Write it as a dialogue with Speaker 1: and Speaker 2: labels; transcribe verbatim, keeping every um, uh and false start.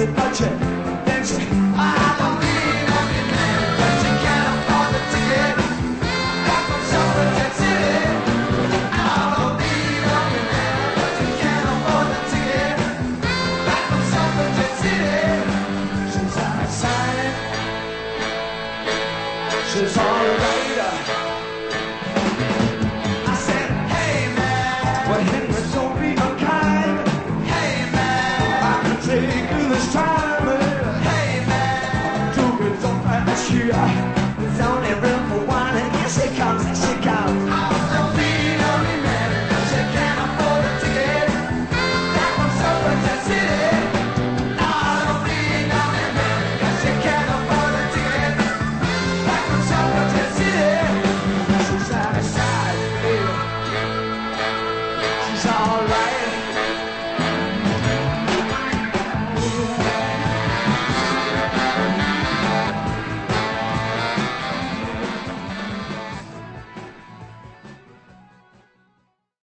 Speaker 1: limited budget. Then she said, I don't need a man, but you can't afford the ticket. Back from Suffragette City. I don't need a man, but you can't afford the ticket. Back from Suffragette City. She's out of sight. She's all around.